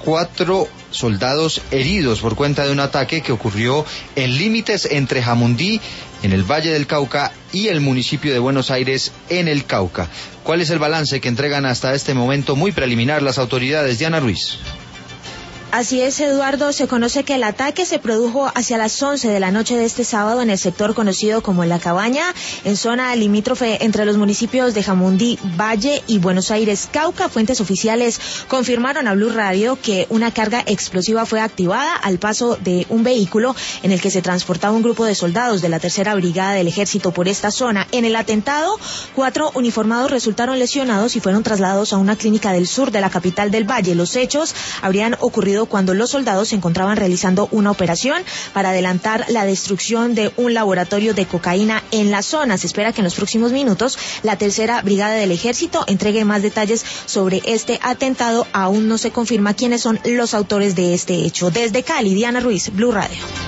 4 soldados heridos por cuenta de un ataque que ocurrió en límites entre Jamundí, en el Valle del Cauca, y el municipio de Buenos Aires, en el Cauca. ¿Cuál es el balance que entregan hasta este momento muy preliminar las autoridades? Diana Ruiz. Así es, Eduardo, se conoce que el ataque se produjo hacia las 11 de la noche de este sábado en el sector conocido como La Cabaña, en zona limítrofe entre los municipios de Jamundí, Valle y Buenos Aires, Cauca. Fuentes oficiales confirmaron a Blue Radio que una carga explosiva fue activada al paso de un vehículo en el que se transportaba un grupo de soldados de la Tercera Brigada del Ejército por esta zona. En el atentado, 4 uniformados resultaron lesionados y fueron trasladados a una clínica del sur de la capital del Valle. Los hechos habrían ocurrido cuando los soldados se encontraban realizando una operación para adelantar la destrucción de un laboratorio de cocaína en la zona. Se espera que en los próximos minutos la Tercera Brigada del Ejército entregue más detalles sobre este atentado. Aún no se confirma quiénes son los autores de este hecho. Desde Cali, Diana Ruiz, Blue Radio.